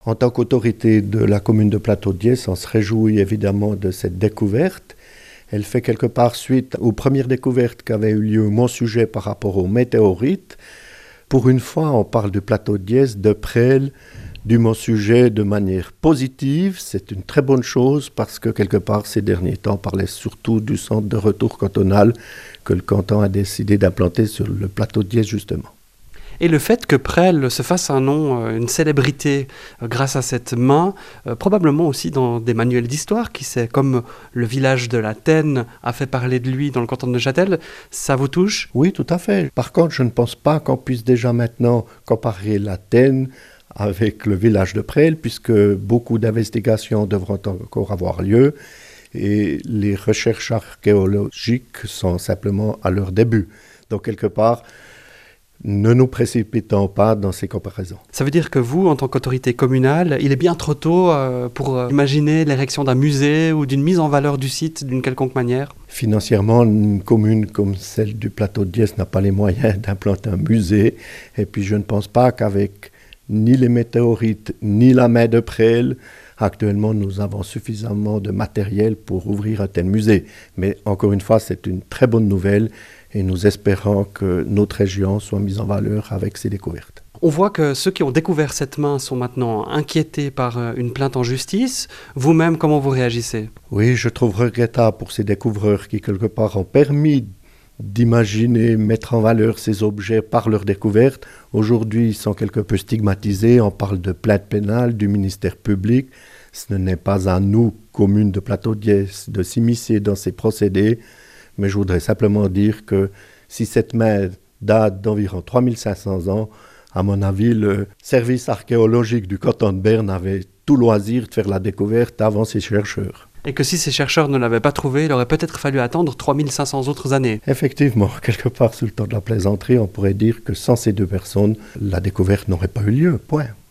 En tant qu'autorité de la commune de Plateau-d'Yesse, on se réjouit évidemment de cette découverte. Elle fait quelque part suite aux premières découvertes qu'avaient eu lieu mon sujet par rapport aux météorites. Pour une fois, on parle du Plateau-d'Yesse, de Presles, du Mont-Sujet de manière positive. C'est une très bonne chose parce que quelque part, ces derniers temps, on parlait surtout du centre de retour cantonal que le canton a décidé d'implanter sur le Plateau-d'Yesse justement. Et le fait que Presles se fasse un nom, une célébrité grâce à cette main, probablement aussi dans des manuels d'histoire, qui sait, comme le village de la Tène a fait parler de lui dans le canton de Neuchâtel, ça vous touche ? Oui, tout à fait. Par contre, je ne pense pas qu'on puisse déjà maintenant comparer la Tène avec le village de Presles, puisque beaucoup d'investigations devront encore avoir lieu et les recherches archéologiques sont simplement à leur début. Donc, quelque part, ne nous précipitons pas dans ces comparaisons. Ça veut dire que vous, en tant qu'autorité communale, il est bien trop tôt pour imaginer l'érection d'un musée ou d'une mise en valeur du site d'une quelconque manière ? Financièrement, une commune comme celle du Plateau-d'Yesse n'a pas les moyens d'implanter un musée. Et puis je ne pense pas qu'avec ni les météorites, ni la main de Presles, actuellement nous avons suffisamment de matériel pour ouvrir un tel musée. Mais encore une fois, c'est une très bonne nouvelle. Et nous espérons que notre région soit mise en valeur avec ces découvertes. On voit que ceux qui ont découvert cette main sont maintenant inquiétés par une plainte en justice. Vous-même, comment vous réagissez ? Oui, je trouve regrettable pour ces découvreurs qui, quelque part, ont permis d'imaginer, mettre en valeur ces objets par leur découverte. Aujourd'hui, ils sont quelque peu stigmatisés. On parle de plainte pénale du ministère public. Ce n'est pas à nous, commune de Plateau-d'Yesse, de s'immiscer dans ces procédés. Mais je voudrais simplement dire que si cette main date d'environ 3500 ans, à mon avis, le service archéologique du canton de Berne avait tout loisir de faire la découverte avant ces chercheurs. Et que si ces chercheurs ne l'avaient pas trouvé, il aurait peut-être fallu attendre 3500 autres années. Effectivement, quelque part sous le temps de la plaisanterie, on pourrait dire que sans ces deux personnes, la découverte n'aurait pas eu lieu, point.